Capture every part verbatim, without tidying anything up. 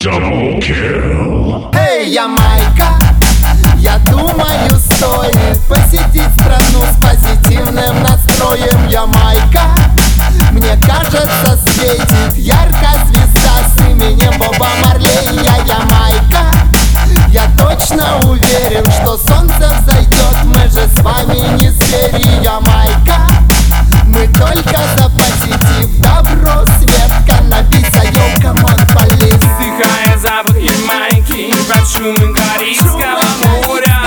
Double kill. Эй, Ямайка, я думаю, стоит посетить страну с позитивным настроем. Ямайка, мне кажется, светит ярко звезда с именем Боба Марлея. Ямайка, я точно уверен, что солнце взойдет, мы же с вами не звери. Ямайка, мы только за позитив, добро, свет, каннабис, йоу, камон, полис. Вдыхая запах Ямайки под шумом Карибского моря.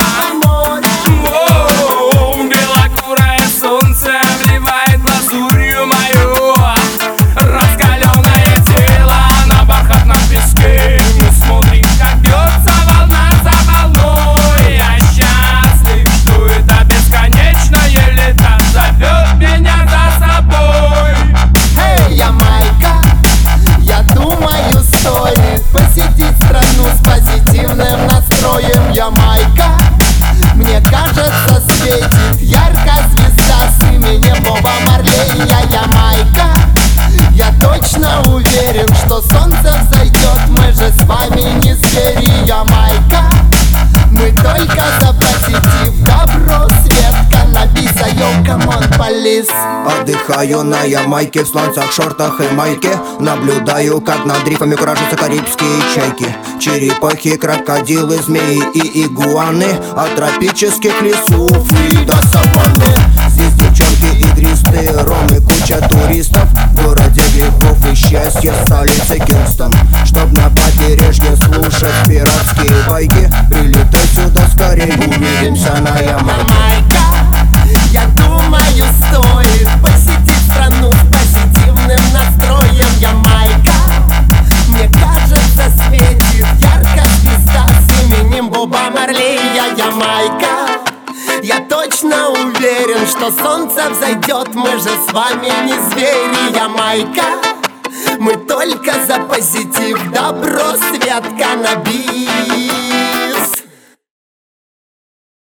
Воу, белокурое солнце обливает лазурью мою раскаленное тело на бархатном песке. Мы смотрим, как бьется волна за волной. Я счастлив, что это бесконечное лето зовет меня за собой. Эй, Ямайка, я думаю, стоит посетить страну с позитивным настроем. Ямайка, мне кажется, светит ярко звезда с именем Боба Марлея. Ямайка, я точно уверен, что солнце взойдет, мы же с вами не звери. Ямайка, мы только за позитив, добро, свет, каннабис, йоу, камон, полис. Отдыхаю на Ямайке в сланцах, шортах и майке. Наблюдаю, как над рифами куражатся карибские чайки, черепахи, крокодилы, змеи и игуаны. От тропических лесов и до саванны. Здесь девчонки игристые, ром и куча туристов. В городе грехов и счастья, столица Кингстон. Чтоб на побережье слушать пиратские байки, прилетай сюда скорей, увидимся на Ямайке. Я думаю, стоит посетить страну с позитивным настроем. Ямайка, мне кажется, светит ярко звезда с именем Боба Марлея. Ямайка, я точно уверен, что солнце взойдет, мы же с вами не звери. Ямайка, мы только за позитив, добро, свет, каннабис.